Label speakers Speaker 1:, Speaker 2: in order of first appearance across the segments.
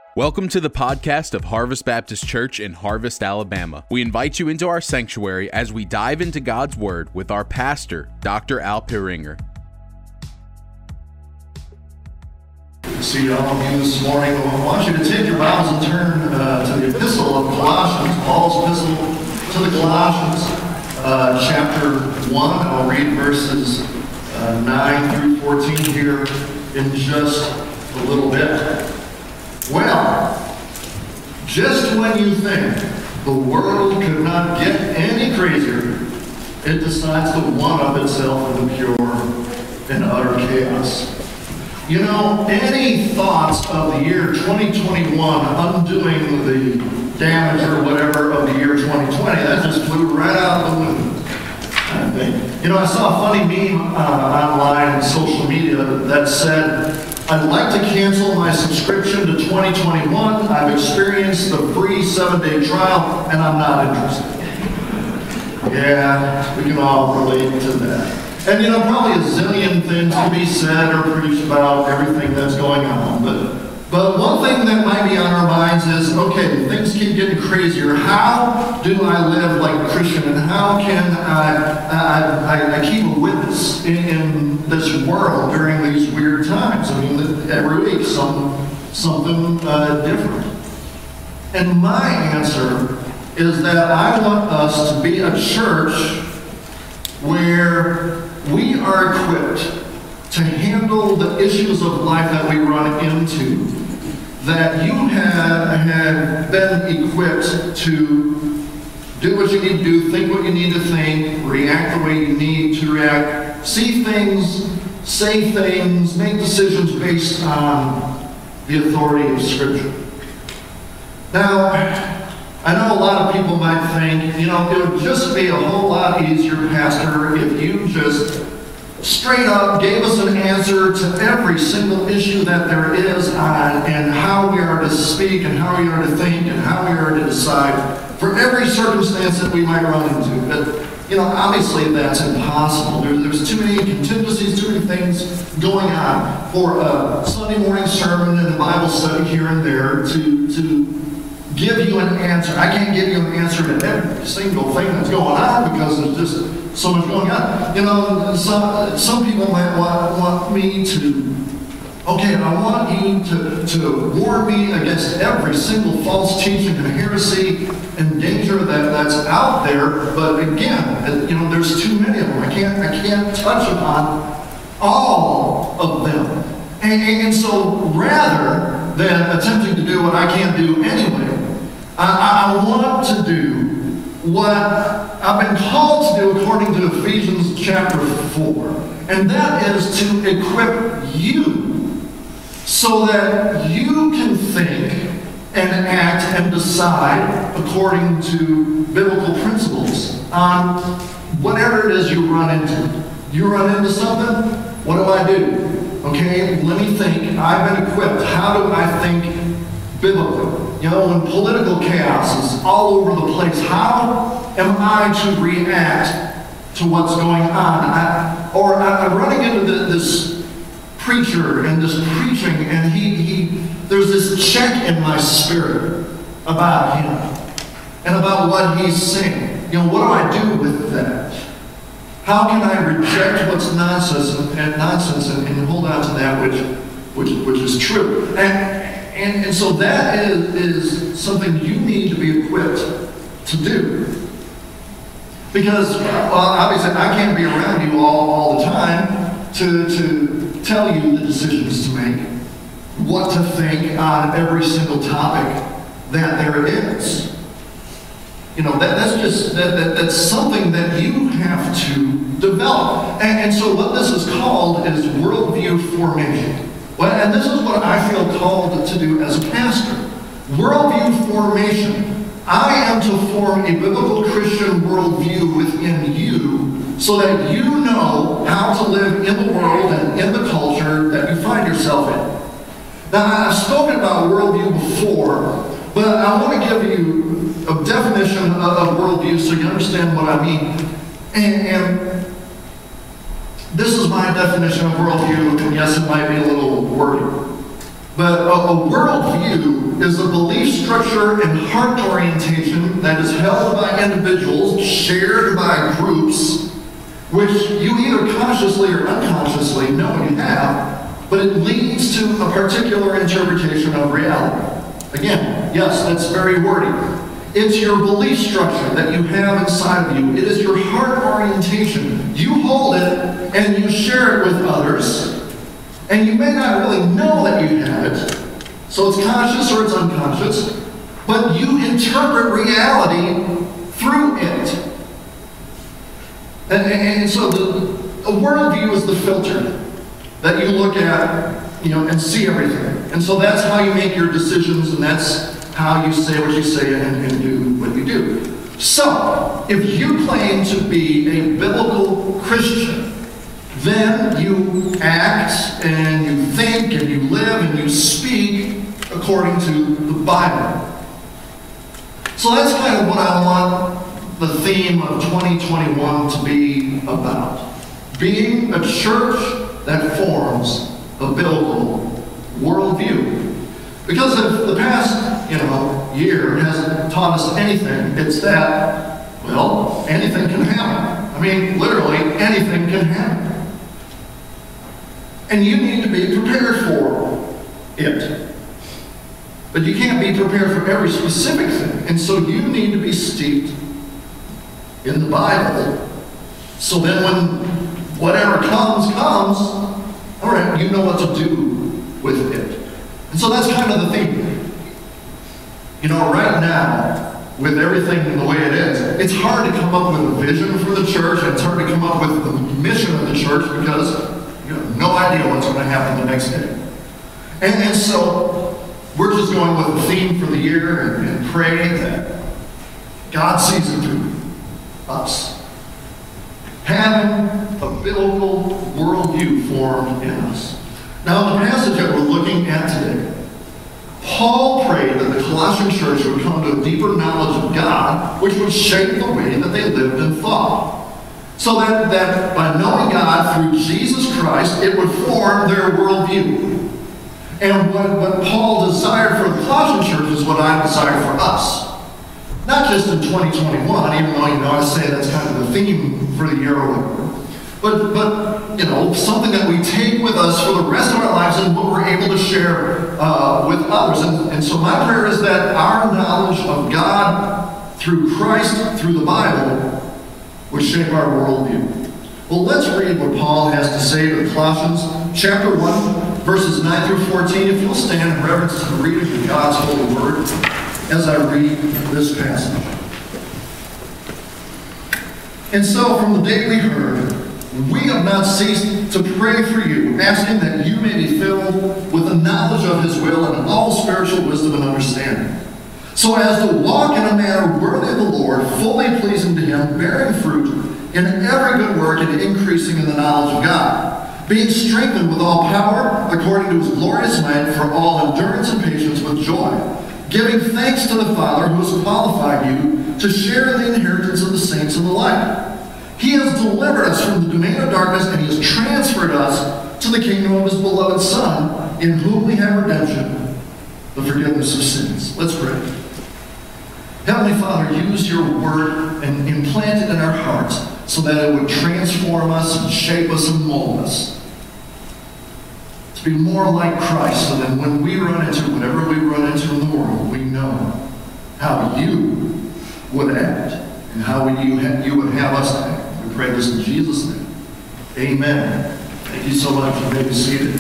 Speaker 1: Welcome to the podcast of Harvest Baptist Church in Harvest, Alabama. We invite you into our sanctuary as we dive into God's Word with our pastor, Dr. Al Piringer.
Speaker 2: See all of you this morning. I want you to take your Bibles and turn to the epistle of Colossians, Paul's epistle to the Colossians, chapter 1. I'll read verses 9 through 14 here in just a little bit. Well, just when you think the world could not get any crazier, it decides to one-up itself in the pure and utter chaos. You know, any thoughts of the year 2021 undoing the damage or whatever of the year 2020, that just flew right out the window, I think. You know, I saw a funny meme online and social media that said, I'd like to cancel my subscription to 2021. I've experienced the free 7-day trial, and I'm not interested. Yeah, we can all relate to that. And you know, probably a zillion things to be said or preached about everything that's going on. But one thing that might be on our minds is, okay, things keep getting crazier. How do I live like a Christian, and how can I keep a witness in this world during these weird times? I mean, every week something different. And my answer is that I want us to be a church where we are equipped to handle the issues of life that we run into, that you have been equipped to do what you need to do, think what you need to think, react the way you need to react, see things, say things, make decisions based on the authority of Scripture. Now, I know a lot of people might think, you know, it would just be a whole lot easier, Pastor, if you just straight up gave us an answer to every single issue that there is and how we are to speak and how we are to think and how we are to decide for every circumstance that we might run into. But, you know, obviously that's impossible. There's too many contingencies, too many things going on for a Sunday morning sermon and a Bible study here and there to give you an answer. I can't give you an answer to every single thing that's going on because there's just so much going on. You know, some people might want me to, okay, I want you to warn me against every single false teaching and heresy and danger that's out there. But again, you know, there's too many of them. I can't touch upon all of them. And so rather than attempting to do what I can't do anyway, I want to do what I've been called to do according to Ephesians chapter 4. And that is to equip you so that you can think and act and decide according to biblical principles on whatever it is you run into. You run into something, what do? Okay, let me think. I've been equipped. How do I think biblically? You know, when political chaos is all over the place, how am I to react to what's going on? I'm running into this preacher and this preaching, and there's this check in my spirit about him and about what he's saying. You know, what do I do with that? How can I reject what's nonsense and hold on to that which is true? And so that is something you need to be equipped to do. Because, well, obviously, I can't be around you all the time to tell you the decisions to make, what to think on every single topic that there is. You know, that's something that you have to develop. And so what this is called is worldview formation. Well, and this is what I feel called to do as a pastor. Worldview formation. I am to form a biblical Christian worldview within you so that you know how to live in the world and in the culture that you find yourself in. Now, I've spoken about worldview before, but I want to give you a definition of worldview so you understand what I mean. And this is my definition of worldview, and yes, it might be a little wordy. But a worldview is a belief structure and heart orientation that is held by individuals, shared by groups, which you either consciously or unconsciously know you have, but it leads to a particular interpretation of reality. Again, yes, that's very wordy. It's your belief structure that you have inside of you. It is your heart orientation. You hold it and you share it with others. And you may not really know that you have it, so it's conscious or it's unconscious, but you interpret reality through it. And so a worldview is the filter that you look at, and see everything. And so that's how you make your decisions, and that's how you say what you say and do what you do. So, if you claim to be a biblical Christian, then you act and you think and you live and you speak according to the Bible. So that's kind of what I want the theme of 2021 to be about. Being a church that forms a biblical worldview. Because if the past, year hasn't taught us anything, it's that, anything can happen. I mean, literally, anything can happen. And you need to be prepared for it. But you can't be prepared for every specific thing. And so you need to be steeped in the Bible. So then when whatever comes, all right, you know what to do with it. And so that's kind of the theme. Right now, with everything the way it is, it's hard to come up with a vision for the church, and it's hard to come up with the mission of the church because you have no idea what's going to happen the next day. And so we're just going with the theme for the year and pray that God sees it through us. Having a biblical worldview formed in us. Now, in the passage that we're looking at today, Paul prayed that the Colossian church would come to a deeper knowledge of God, which would shape the way that they lived and thought. So that by knowing God through Jesus Christ, it would form their worldview. And what Paul desired for the Colossian church is what I desire for us. Not just in 2021, even though, I say that's kind of the theme for the year or whatever. But something that we take with us for the rest of our lives and what we're able to share with others. And so my prayer is that our knowledge of God through Christ, through the Bible, would shape our worldview. Well, let's read what Paul has to say to the Colossians, chapter 1, verses 9 through 14. If you'll stand in reverence to the reading of God's holy word as I read this passage. And so from the day we heard, we have not ceased to pray for you, asking that you may be filled with the knowledge of his will and all spiritual wisdom and understanding, so as to walk in a manner worthy of the Lord, fully pleasing to him, bearing fruit in every good work and increasing in the knowledge of God, being strengthened with all power according to his glorious might for all endurance and patience with joy, giving thanks to the Father who has qualified you to share in the inheritance of the saints in the light. He has delivered us from the domain of darkness, and he has transferred us to the kingdom of his beloved Son, in whom we have redemption, the forgiveness of sins. Let's pray. Heavenly Father, use your word and implant it in our hearts so that it would transform us and shape us and mold us to be more like Christ, so that when we run into whatever we run into in the world, we know how you would act and how you would have us act. We pray this in Jesus' name. Amen. Thank you so much. You may be seated.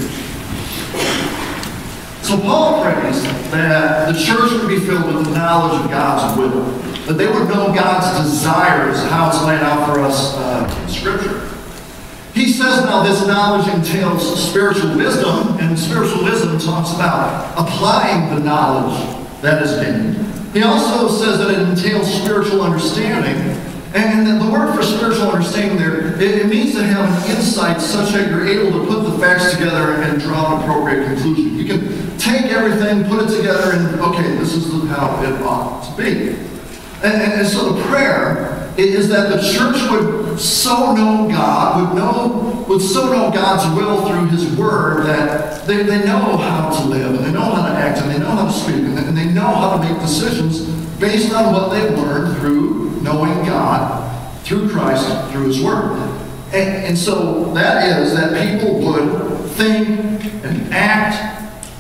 Speaker 2: So Paul prays that the church would be filled with the knowledge of God's will, that they would know God's desires, how it's laid out for us in Scripture. He says now this knowledge entails spiritual wisdom, and spiritual wisdom talks about applying the knowledge that is gained. He also says that it entails spiritual understanding. And the word for spiritual understanding there, it means to have an insight such that you're able to put the facts together and draw an appropriate conclusion. You can take everything, put it together, and okay, this is how it ought to be. And so the prayer is that the church would so know God, would so know God's will through His Word that they know how to live, and they know how to act, and they know how to speak, and they know how to make decisions based on what they've learned through knowing God, through Christ, through His Word. And so that is that people would think and act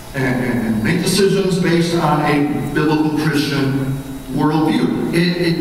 Speaker 2: and make decisions based on a biblical Christian worldview.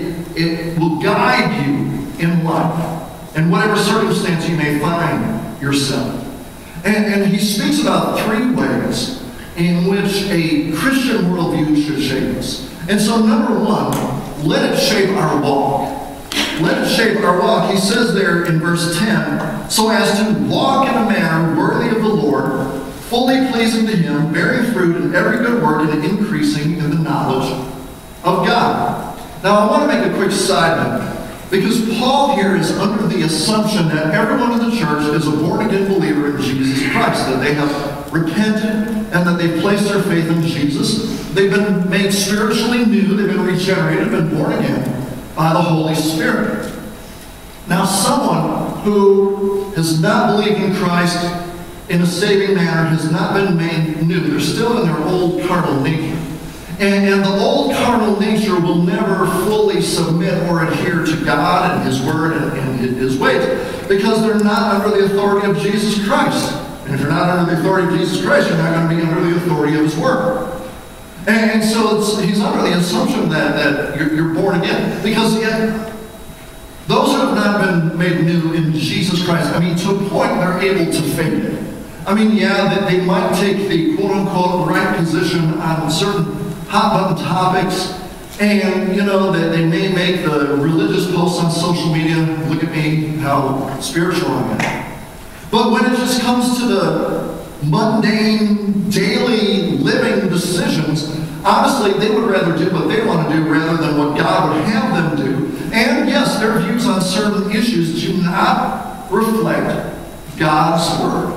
Speaker 2: It will guide you in life, in whatever circumstance you may find yourself. And he speaks about 3 ways in which a Christian worldview should shape us. And so number 1, let it shape our walk. Let it shape our walk. He says there in verse 10, so as to walk in a manner worthy of the Lord, fully pleasing to Him, bearing fruit in every good work and increasing in the knowledge of God. Now I want to make a quick side note, because Paul here is under the assumption that everyone in the church is a born-again believer in Jesus Christ, that they have repented and that they've placed their faith in Jesus. They've been made spiritually new, they've been regenerated, been born again by the Holy Spirit. Now someone who has not believed in Christ in a saving manner has not been made new. They're still in their old carnal nature. And the old carnal nature will never fully submit or adhere to God and His Word and His ways, because they're not under the authority of Jesus Christ. And if you're not under the authority of Jesus Christ, you're not going to be under the authority of His Word. And so he's under the assumption that you're born again. Because yet, those who have not been made new in Jesus Christ, I mean, to a point they're able to fake it. I mean, yeah, that they might take the quote-unquote right position on certain hot-button topics, and, you know, that they may make the religious posts on social media, look at me, how spiritual I am. But when it just comes to the mundane, daily living decisions, honestly, they would rather do what they want to do rather than what God would have them do. And yes, their views on certain issues do not reflect God's Word.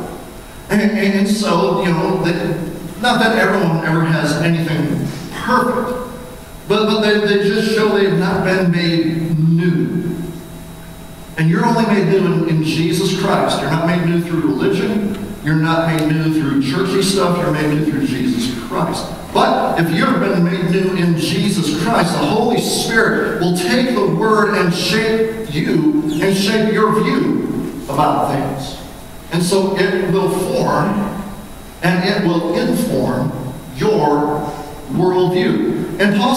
Speaker 2: And so, you know, not that everyone ever has anything perfect, but they just show they have not been made new. And you're only made new in Jesus Christ. You're not made new through religion. You're not made new through churchy stuff. You're made new through Jesus Christ. But if you've been made new in Jesus Christ, the Holy Spirit will take the Word and shape you and shape your view about things. And so it will form and it will inform your worldview. And Paul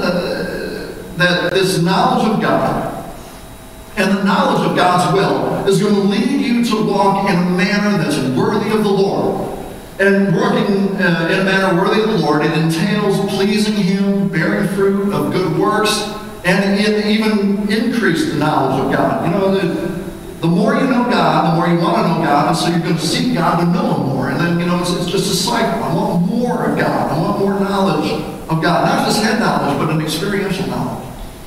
Speaker 2: says that this knowledge of God and the knowledge of God's will is going to lead you to walk in a manner that's worthy of the Lord. And working in a manner worthy of the Lord, it entails pleasing Him, bearing fruit of good works, and it even increase the knowledge of God. You know, the more you know God, the more you want to know God, and so you're going to seek God to know Him more. And then, you know, it's just a cycle. I want more of God. I want more knowledge of God. Not just head knowledge, but an experiential knowledge.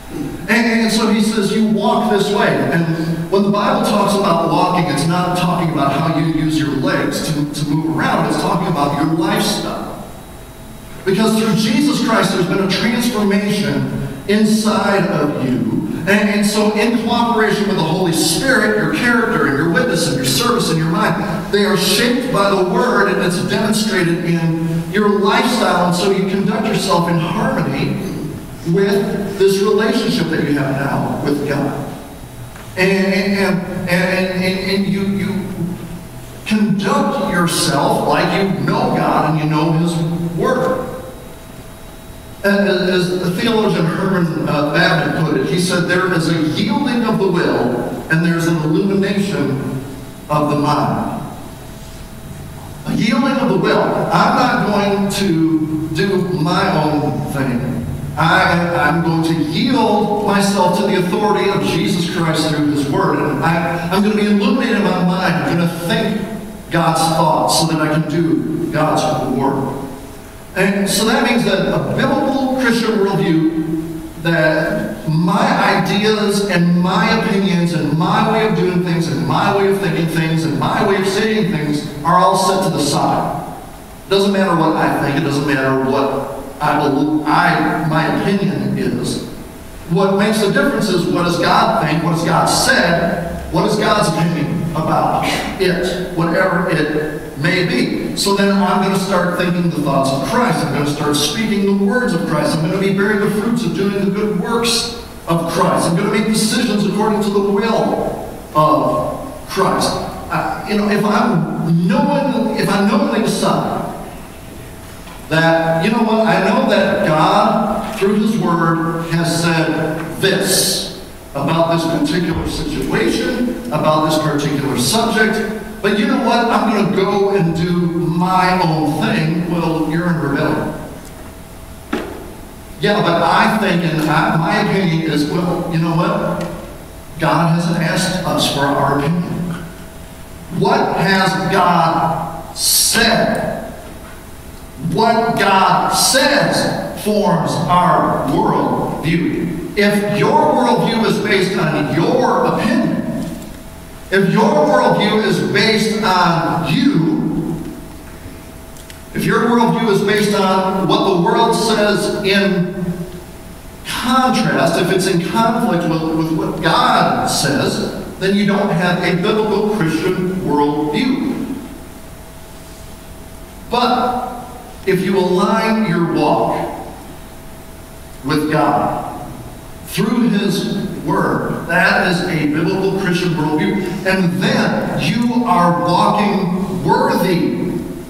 Speaker 2: And so he says, you walk this way. And when the Bible talks about walking, it's not talking about how you use your legs to move around. It's talking about your lifestyle. Because through Jesus Christ, there's been a transformation inside of you. And so in cooperation with the Holy Spirit, your character and your witness and your service and your mind, they are shaped by the Word, and it's demonstrated in your lifestyle. And so you conduct yourself in harmony with this relationship that you have now with God. And you conduct yourself like you know God and you know His Word. As the theologian Herman Babbitt put it, he said, there is a yielding of the will and there's an illumination of the mind. A yielding of the will. I'm not going to do my own thing. I'm going to yield myself to the authority of Jesus Christ through His Word. And I'm going to be illuminated in my mind. I'm going to think God's thoughts so that I can do God's Word. And so that means that a biblical Christian worldview, that my ideas and my opinions and my way of doing things and my way of thinking things and my way of saying things are all set to the side. It doesn't matter what I think. It doesn't matter what my opinion is. What makes the difference is, what does God think? What has God said? What is God's opinion about it? Whatever it may be. So then I'm going to start thinking the thoughts of Christ. I'm going to start speaking the words of Christ. I'm going to be bearing the fruits of doing the good works of Christ. I'm going to make decisions according to the will of Christ. If I knowingly decide that, you know what, I know that God, through His Word, has said this about this particular situation, about this particular subject, but you know what, I'm going to go and do my own thing. Well, you're in rebellion. Yeah, but I think, and my opinion is, well, you know what, God hasn't asked us for our opinion. What has God said? What God says forms our worldview. If your worldview is based on your opinion, if your worldview is based on you, if your worldview is based on what the world says in contrast, if it's in conflict with what God says, then you don't have a biblical Christian worldview. But if you align your walk with God through His Word, that is a biblical Christian worldview. And then you are walking worthy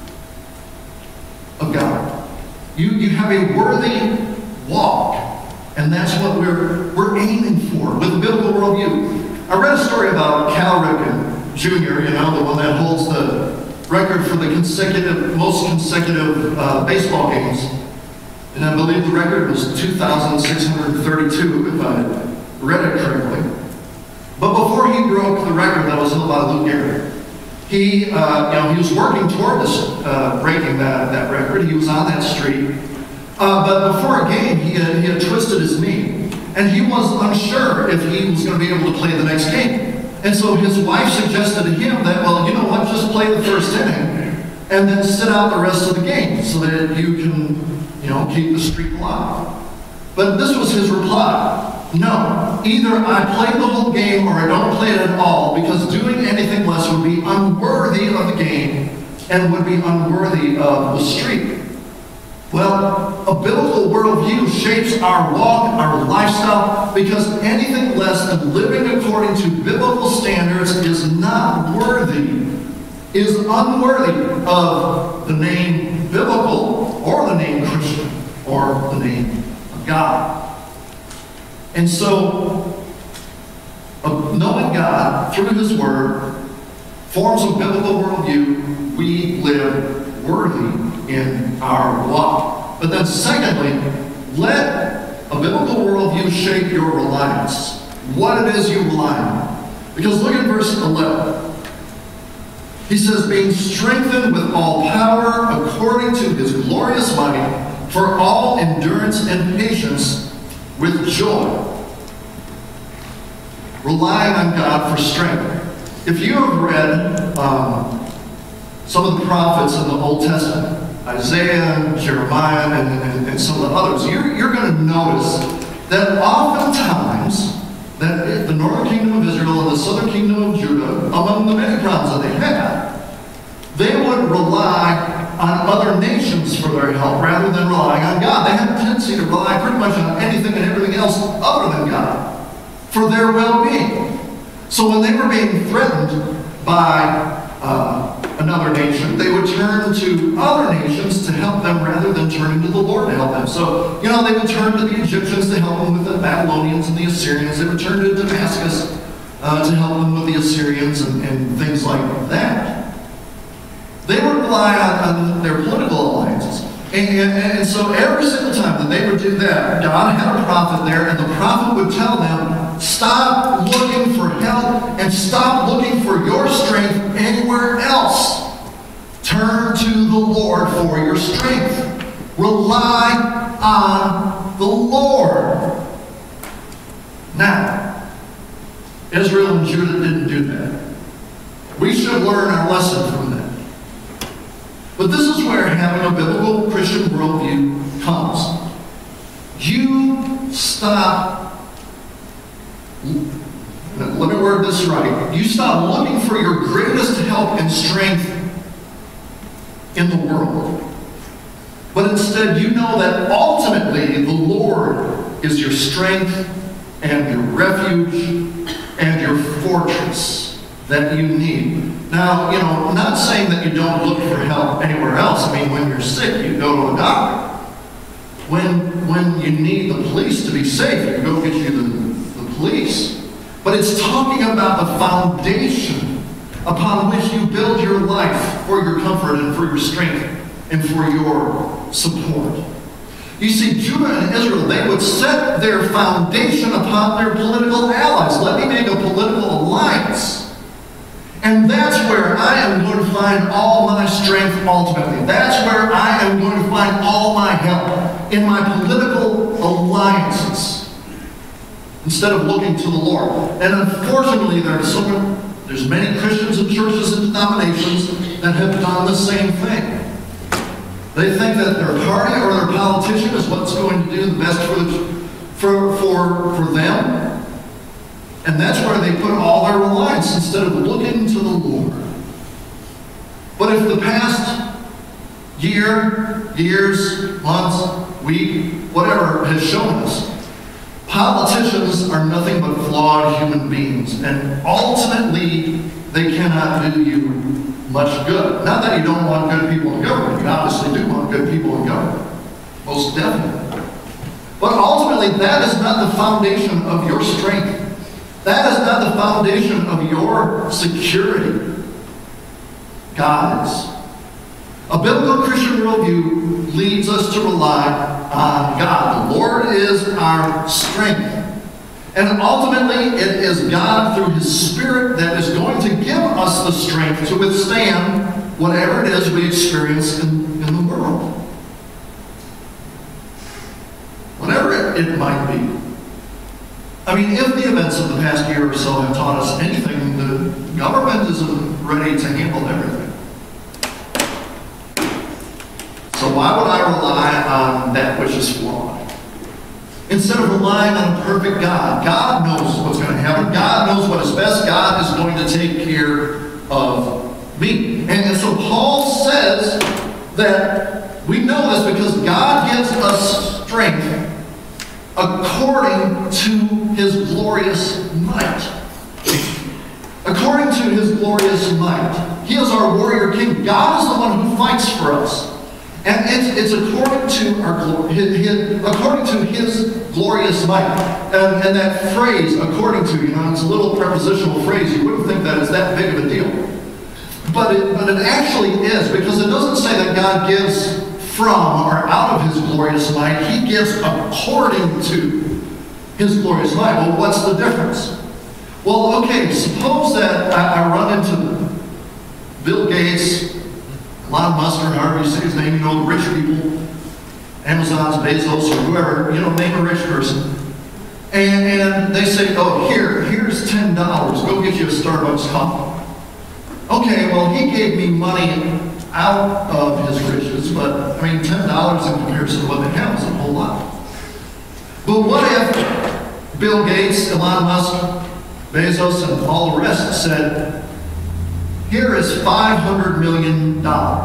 Speaker 2: of God. You have a worthy walk. And that's what we're aiming for with a biblical worldview. I read a story about Cal Ripken Jr., the one that holds the record for the most consecutive baseball games. And I believe the record was 2,632, if I read it correctly. But before he broke the record that was held by Lou Gehrig, he was working toward this, breaking that record. He was on that streak. But before a game, he had twisted his knee. And he was unsure if he was going to be able to play the next game. And so his wife suggested to him that, well, you know what, just play the first inning and then sit out the rest of the game so that you can, keep the streak alive. But this was his reply. No, either I play the whole game or I don't play it at all, because doing anything less would be unworthy of the game and would be unworthy of the streak. Well, a biblical worldview shapes our walk, our lifestyle, because anything less than living according to biblical standards is not worthy, is unworthy of the name biblical, or the name Christian, or the name of God. And so, knowing God through His Word forms a biblical worldview. We live worthy in our walk. But then secondly, let a biblical worldview shape your reliance. What it is you rely on. Because look at verse 11. He says, being strengthened with all power according to His glorious might, for all endurance and patience with joy. Relying on God for strength. If you have read some of the prophets in the Old Testament, Isaiah, Jeremiah, and some of the others, you're going to notice that oftentimes that the northern kingdom of Israel and the southern kingdom of Judah, among the many problems that they had, they would rely on other nations for their help rather than relying on God. They had a tendency to rely pretty much on anything and everything else other than God for their well-being. So when they were being threatened by another nation, they would turn to other nations to help them rather than turning to the Lord to help them. So, they would turn to the Egyptians to help them with the Babylonians and the Assyrians. They would turn to Damascus to help them with the Assyrians and things like that. They would rely on their political alliances. And so every single time that they would do that, God had a prophet there, and the prophet would tell them, stop looking for help and stop looking for your strength anywhere else. Turn to the Lord for your strength. Rely on the Lord. Now, Israel and Judah didn't do that. We should learn our lesson from that. But this is where having a biblical Christian worldview comes. You stop this right. You stop looking for your greatest help and strength in the world. But instead, you know that ultimately the Lord is your strength and your refuge and your fortress that you need. Now, not saying that you don't look for help anywhere else. I mean, when you're sick, you go to a doctor. When you need the police to be safe, you go get you the police. But it's talking about the foundation upon which you build your life for your comfort and for your strength and for your support. You see, Judah and Israel, they would set their foundation upon their political allies. Let me make a political alliance. And that's where I am going to find all my strength ultimately. That's where I am going to find all my help, in my political alliances, instead of looking to the Lord. And unfortunately, there's many Christians and churches and denominations that have done the same thing. They think that their party or their politician is what's going to do the best for them. And that's where they put all their reliance instead of looking to the Lord. But if the past year, years, months, week, whatever has shown us, politicians are nothing but flawed human beings. And ultimately, they cannot do you much good. Not that you don't want good people in government. You obviously do want good people in government. Most definitely. But ultimately, that is not the foundation of your strength. That is not the foundation of your security. God is. A biblical Christian worldview leads us to rely on God. The Lord is our strength. And ultimately, it is God through His Spirit that is going to give us the strength to withstand whatever it is we experience in the world. Whatever it might be. I mean, if the events of the past year or so have taught us anything, the government isn't ready to handle everything. So why would I rely on that which is flawed? Instead of relying on a perfect God. God knows what's going to happen. God knows what is best. God is going to take care of me. And so Paul says that we know this because God gives us strength according to His glorious might. According to His glorious might. He is our warrior king. God is the one who fights for us. And it's according to His glorious might. And that phrase, according to, it's a little prepositional phrase. You wouldn't think that is that big of a deal. But it actually is, because it doesn't say that God gives from or out of His glorious might. He gives according to His glorious might. Well, what's the difference? Well, okay, suppose that I run into Bill Gates, Elon Musk, or however you say his name, the rich people, Amazon's, Bezos, or whoever, name a rich person. And they say, oh, here's $10. Go get you a Starbucks coffee. Okay, well, he gave me money out of his riches, but, $10 in comparison to what they have is a whole lot. But what if Bill Gates, Elon Musk, Bezos, and all the rest said, here is $500 million.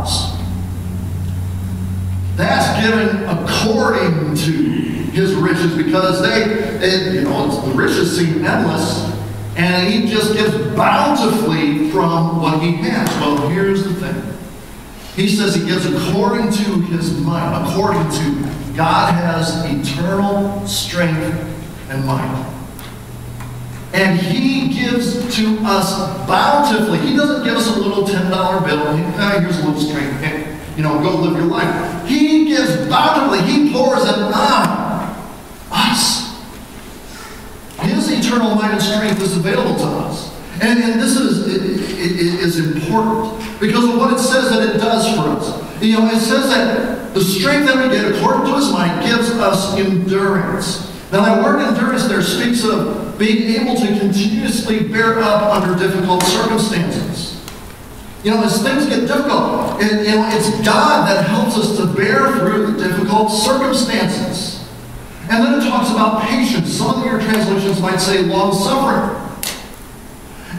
Speaker 2: That's given according to his riches, because the riches seem endless, and he just gives bountifully from what he has. Well, here's the thing. He says he gives according to his might, according to God has eternal strength and might. And He gives to us bountifully. He doesn't give us a little $10 bill. Here's a little strength. Go live your life. He gives bountifully. He pours it on us. His eternal might and strength is available to us. And this is important because of what it says that it does for us. It says that the strength that we get according to His might gives us endurance. Now that word endurance there speaks of being able to continuously bear up under difficult circumstances. As things get difficult, it's God that helps us to bear through the difficult circumstances. And then it talks about patience. Some of your translations might say long-suffering.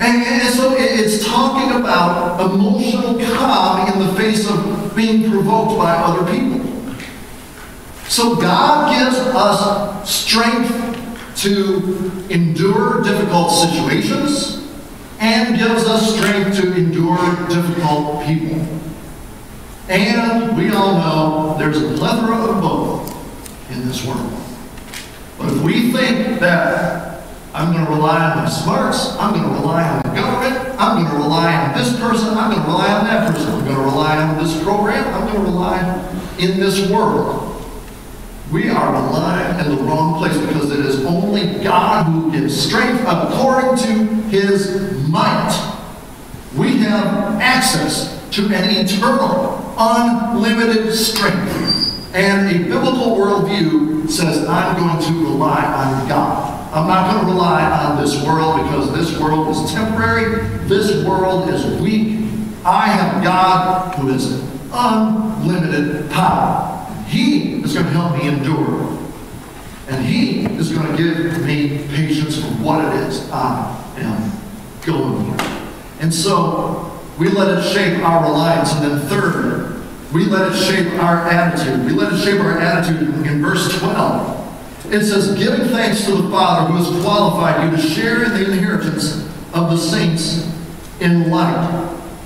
Speaker 2: And so it's talking about emotional calm in the face of being provoked by other people. So God gives us strength to endure difficult situations and gives us strength to endure difficult people. And we all know there's a plethora of both in this world. But if we think that I'm going to rely on my smarts, I'm going to rely on the government, I'm going to rely on this person, I'm going to rely on that person, I'm going to rely on this program, I'm going to rely in this world, we are relying in the wrong place, because it is only God who gives strength according to His might. We have access to an eternal, unlimited strength. And a biblical worldview says, I'm going to rely on God. I'm not going to rely on this world, because this world is temporary. This world is weak. I have God who is unlimited power. He is going to help me endure. And He is going to give me patience for what it is I am going through. And so we let it shape our reliance. And then third, we let it shape our attitude. We let it shape our attitude in verse 12. It says, giving thanks to the Father who has qualified you to share in the inheritance of the saints in light.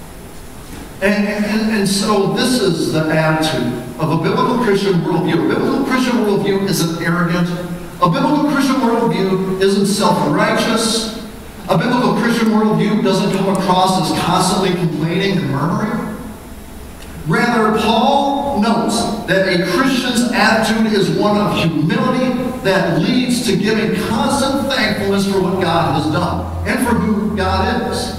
Speaker 2: And so this is the attitude of a biblical Christian worldview. A biblical Christian worldview isn't arrogant. A biblical Christian worldview isn't self-righteous. A biblical Christian worldview doesn't come across as constantly complaining and murmuring. Rather, Paul notes that a Christian's attitude is one of humility that leads to giving constant thankfulness for what God has done and for who God is.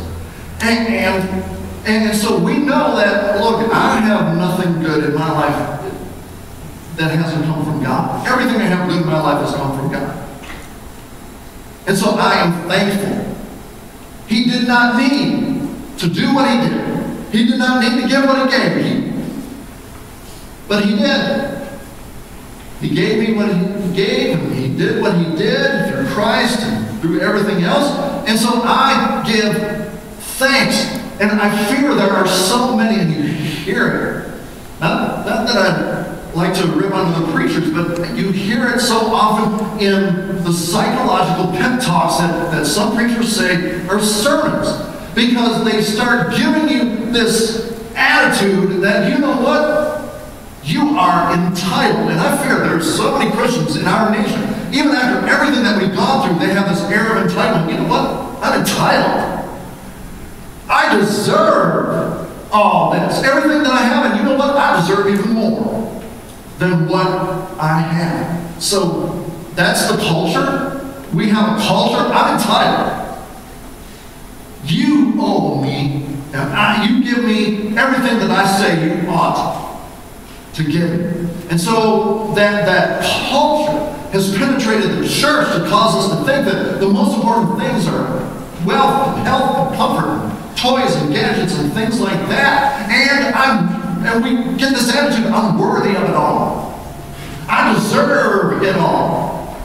Speaker 2: And so we know that, look, I have nothing good in my life that hasn't come from God. Everything I have good in my life has come from God. And so I am thankful. He did not need to do what He did. He did not need to give what He gave me. But He did. He gave me what He gave, and He did what He did through Christ and through everything else. And so I give thanks. And I fear there are so many, and you hear it. Not that I like to rip on the preachers, but you hear it so often in the psychological pep talks that some preachers say are sermons. Because they start giving you this attitude that, you know what? You are entitled. And I fear there's so many Christians in our nation, even after everything that we've gone through, they have this air of entitlement. You know what? I'm entitled. I deserve all this. Everything that I have, and you know what? I deserve even more than what I have. So that's the culture. We have a culture. I'm entitled. You owe me, and you give me everything that I say you ought to give me. And so that culture has penetrated the church to cause us to think that the most important things are wealth and health and comfort, toys and gadgets and things like that. And we get this attitude, I'm worthy of it all. I deserve it all.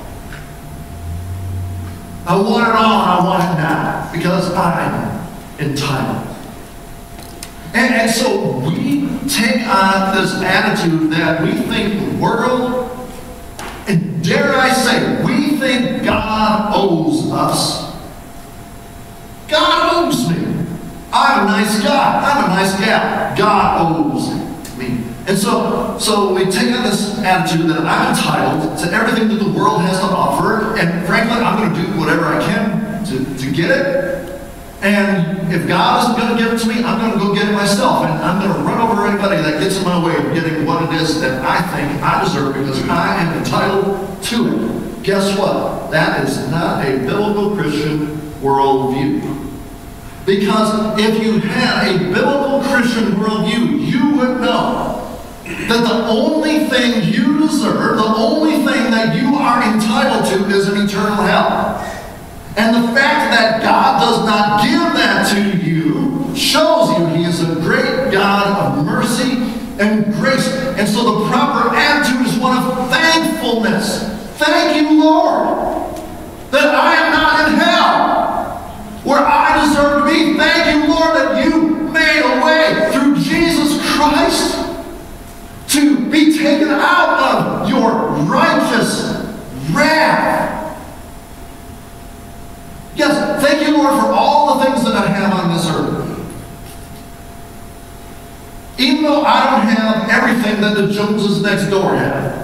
Speaker 2: I want it all, and I want it now, because I'm entitled. And so we take on this attitude that we think the world, and dare I say, we think God owes us. God owes me. I'm a nice guy. I'm a nice gal. God owes me. And so we take on this attitude that I'm entitled to everything that the world has to offer, and frankly, I'm going to do whatever I can to get it. And if God isn't going to give it to me, I'm going to go get it myself. And I'm going to run over anybody that gets in my way of getting what it is that I think I deserve, because I am entitled to it. Guess what? That is not a biblical Christian worldview. Because if you had a biblical Christian worldview, you would know that the only thing you deserve, the only thing that you are entitled to, is an eternal hell. And the fact that God does not give that to you shows you He is a great God of mercy and grace. And so the proper attitude is one of thankfulness. Thank you, Lord, that I am not in hell, where I deserve everything that the Joneses next door have.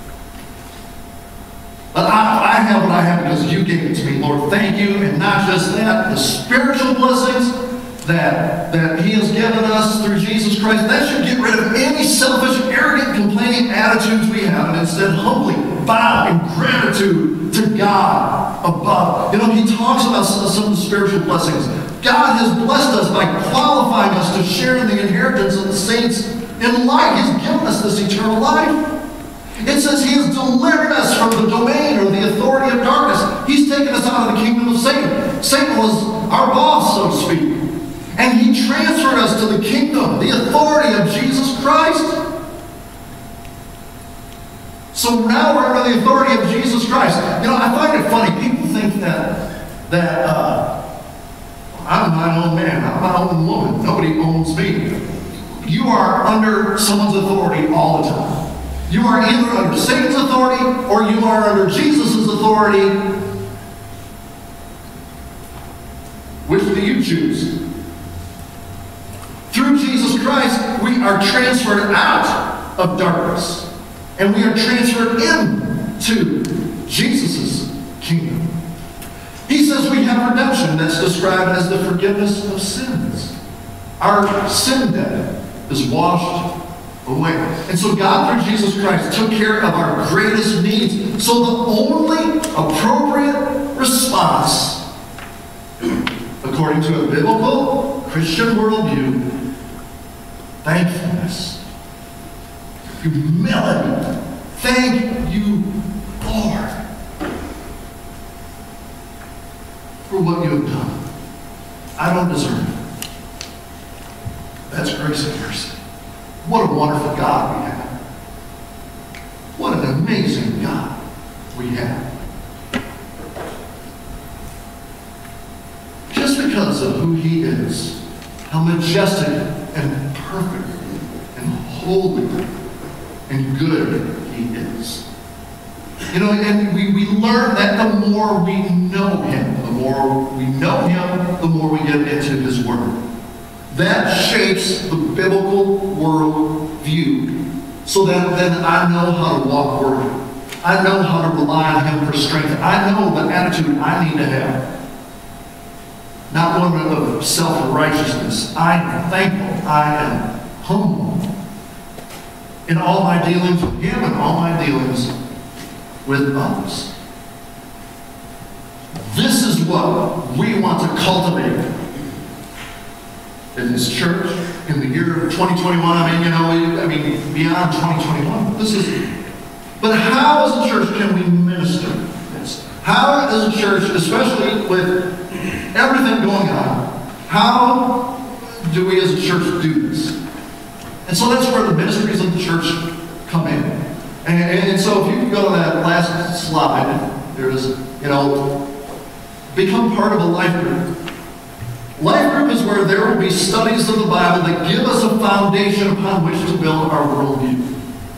Speaker 2: But I have what I have because you gave it to me, Lord. Thank you. And not just that, the spiritual blessings that He has given us through Jesus Christ, that should get rid of any selfish, arrogant, complaining attitudes we have, and instead humbly bow in gratitude to God above. You know, he talks about some of the spiritual blessings. God has blessed us by qualifying us to share in the inheritance of the saints in light. He's given us this eternal life. It says He has delivered us from the domain or the authority of darkness. He's taken us out of the kingdom of Satan. Satan was our boss, so to speak. And He transferred us to the kingdom, the authority of Jesus Christ. So now we're under the authority of Jesus Christ. You know, I find it funny. People think that I'm my own man, I'm my own woman. Nobody owns me. You are under someone's authority all the time. You are either under Satan's authority or you are under Jesus' authority. Which do you choose? Through Jesus Christ, we are transferred out of darkness. And we are transferred into Jesus' kingdom. He says we have redemption that's described as the forgiveness of sins. Our sin debt is washed away. And so God, through Jesus Christ, took care of our greatest needs. So the only appropriate response, according to a biblical Christian worldview, thankfulness, humility. Thank you, Lord, for what you have done. I don't deserve it. That's grace and mercy. What a wonderful God we have. What an amazing God we have. Just because of who He is, how majestic and perfect and holy and good He is. You know, and we learn that the more we know Him, the more we know Him, the more we get into His Word. That shapes the biblical world view, so that then I know how to walk worthy. I know how to rely on Him for strength. I know the attitude I need to have. Not one of self-righteousness. I am thankful. I am humble in all my dealings with Him and all my dealings with others. This is what we want to cultivate in this church in the year of 2021. I mean, beyond 2021. But how as a church can we minister this? How as a church, especially with everything going on, how do we as a church do this? And so that's where the ministries of the church come in. And so if you can go to that last slide, there's, become part of a life group. Life group is where there will be studies of the Bible that give us a foundation upon which to build our worldview.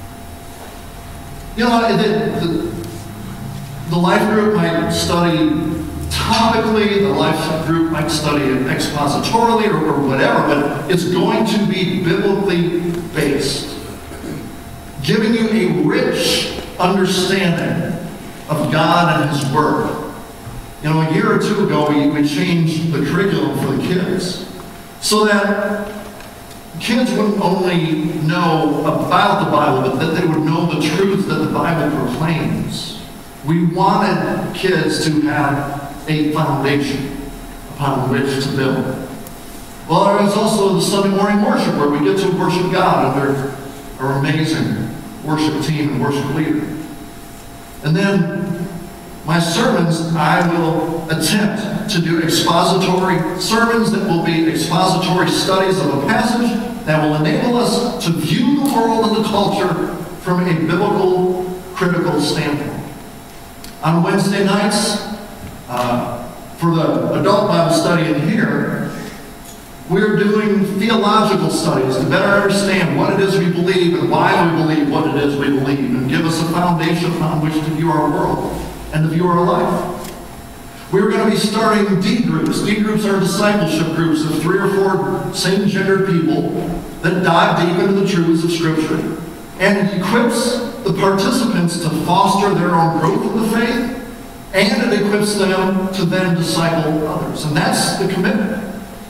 Speaker 2: You know, the life group might study topically, the life group might study it expositorily or whatever, but it's going to be biblically based, giving you a rich understanding of God and His Word. You know, a year or two ago, we changed the curriculum for the kids so that kids wouldn't only know about the Bible, but that they would know the truth that the Bible proclaims. We wanted kids to have a foundation upon which to build. Well, there is also the Sunday morning worship where we get to worship God under our amazing worship team and worship leader. And then my sermons, I will attempt to do expository sermons that will be expository studies of a passage that will enable us to view the world and the culture from a biblical, critical standpoint. On Wednesday nights, for the adult Bible study in here, we're doing theological studies to better understand what it is we believe and why we believe what it is we believe, and give us a foundation upon which to view our world and to view our life. We're going to be starting D groups. D groups are discipleship groups of 3 or 4 same-gendered people that dive deep into the truths of Scripture. and it equips the participants to foster their own growth in the faith, and it equips them to then disciple others. And that's the commitment.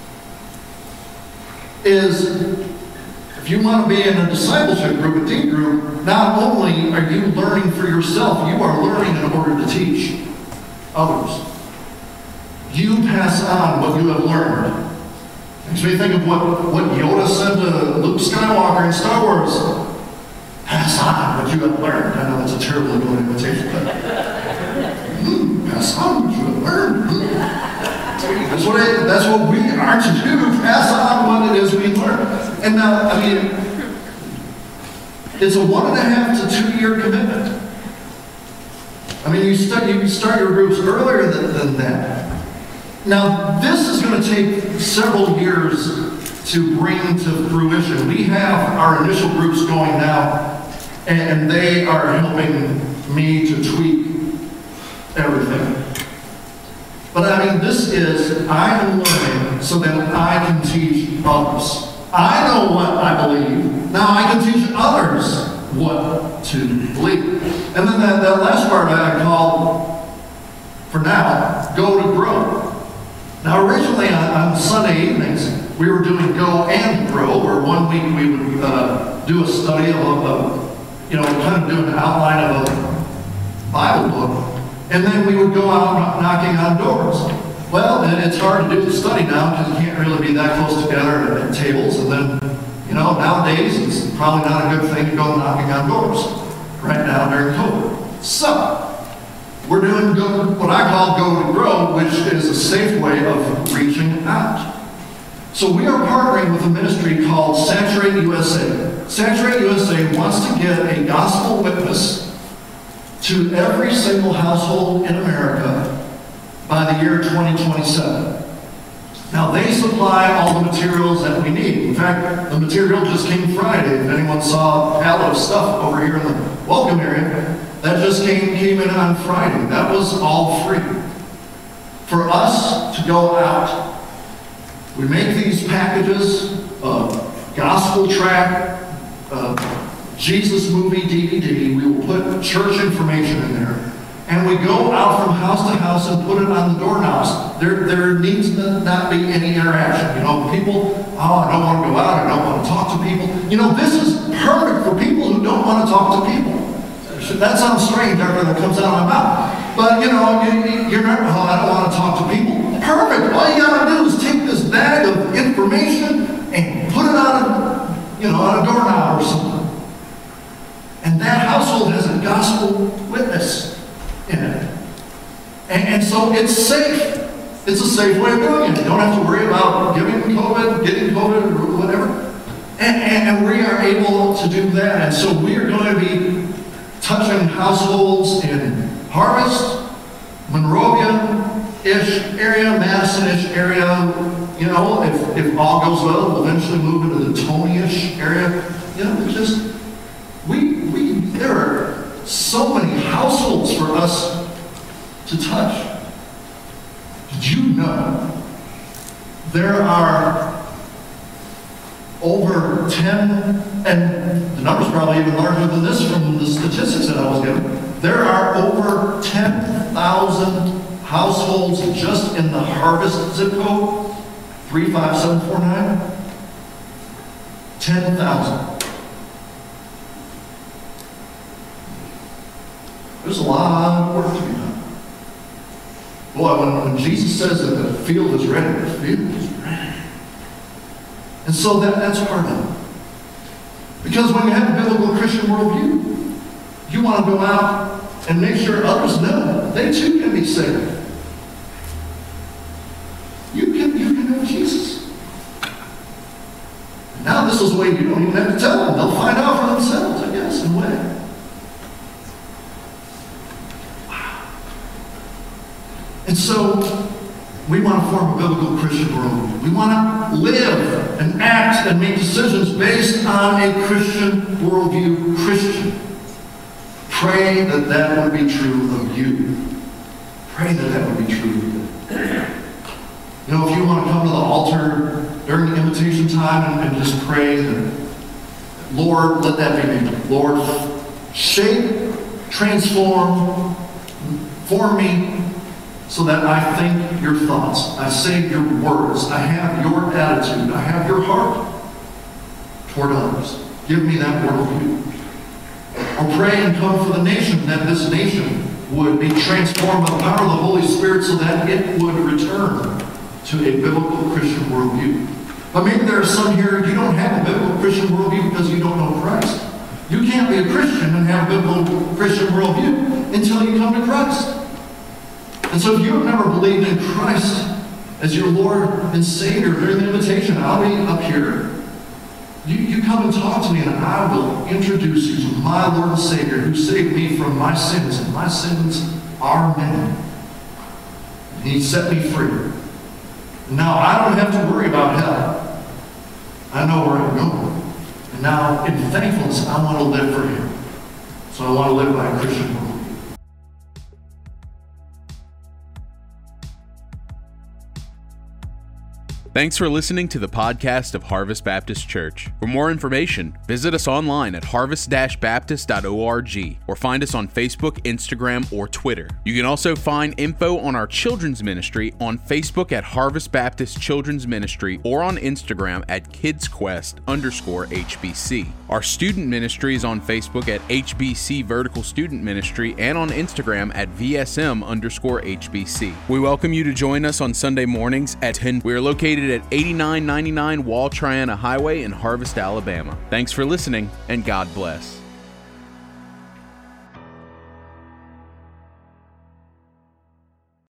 Speaker 2: Is if you want to be in a discipleship group, a D group, not only are you learning for yourself, you are learning in order to teach others. You pass on what you have learned. Makes me think of what Yoda said to Luke Skywalker in Star Wars. Pass on what you have learned. I know that's a terrible imitation, but pass on what you have learned. That's what we are to do. Pass on what it is we learn. And now, I mean, it's a 1.5 to 2 year commitment. I mean, you start your groups earlier than that. Now, this is going to take several years to bring to fruition. We have our initial groups going now, and they are helping me to tweak everything. But I mean, this is, I am learning so that I can teach others. I know what I believe. Now I can teach others what to believe. And then that last part I call, for now, go to grow. Now originally on Sunday evenings, we were doing go and grow, where 1 week we would do a study of kind of do an outline of a Bible book. And then we would go out knocking on doors. Well, and it's hard to do the study now because you can't really be that close together at tables. And then, nowadays it's probably not a good thing to go knocking on doors right now during COVID. So, we're doing what I call go to grow, which is a safe way of reaching out. So we are partnering with a ministry called Saturate USA. Saturate USA wants to get a gospel witness to every single household in America by the year 2027. Now, they supply all the materials that we need. In fact, the material just came Friday. If anyone saw a pallet of stuff over here in the welcome area, that just came in on Friday. That was all free. For us to go out, we make these packages, gospel tract, Jesus movie DVD. We will put church information in there. And we go out from house to house and put it on the doorknobs. There needs to not be any interaction. People, I don't want to go out, I don't want to talk to people. This is perfect for people who don't want to talk to people. That sounds strange after that comes out of my mouth. But, you're not, I don't want to talk to people. Perfect. All you got to do is take this bag of information and put it on a doorknob or something. And that household has a gospel witness in it. And so it's safe. It's a safe way of doing it. You don't have to worry about getting COVID, or whatever. And we are able to do that. And so we are going to be touching households in Harvest, Monrovia-ish area, Madison-ish area. If all goes well, we'll eventually move into the Tony-ish area. There are so many households for us to touch. Did you know there are over 10, and the number's probably even larger than this from the statistics that I was given, there are over 10,000 households just in the Harvest zip code, 35749. 10,000. There's a lot of work to be done. Boy, when Jesus says that the field is ready, the field is ready. And so that's part of it. Because when you have a biblical Christian worldview, you want to go out and make sure others know they too can be saved. You can know Jesus. Now this is a way you don't even have to tell them. They'll find out for themselves, I guess, in a way. And so, we want to form a biblical Christian worldview. We want to live and act and make decisions based on a Christian worldview. Christian. Pray that would be true of you. Pray that would be true of you. If you want to come to the altar during the invitation time and just pray, then Lord, let that be me. Lord, shape, transform, form me so that I think your thoughts, I say your words, I have your attitude, I have your heart toward others. Give me that worldview. Or pray and come for the nation, that this nation would be transformed by the power of the Holy Spirit so that it would return to a biblical Christian worldview. But maybe there are some here, you don't have a biblical Christian worldview because you don't know Christ. You can't be a Christian and have a biblical Christian worldview until you come to Christ. And so if you have never believed in Christ as your Lord and Savior, hear the invitation. I'll be up here. You come and talk to me, and I will introduce you to my Lord and Savior who saved me from my sins, and my sins are many. And He set me free. Now I don't have to worry about hell. I know where I'm going. And now, in thankfulness, I want to live for Him. So I want to live by a Christian worldview.
Speaker 1: Thanks for listening to the podcast of Harvest Baptist Church. For more information, visit us online at harvest-baptist.org or find us on Facebook, Instagram, or Twitter. You can also find info on our children's ministry on Facebook at Harvest Baptist Children's Ministry or on Instagram at KidsQuest_HBC. Our student ministry is on Facebook at HBC Vertical Student Ministry and on Instagram at VSM_HBC. We welcome you to join us on Sunday mornings at 10. We are located at 8999 Wall Triana Highway in Harvest, Alabama. Thanks for listening, and God bless.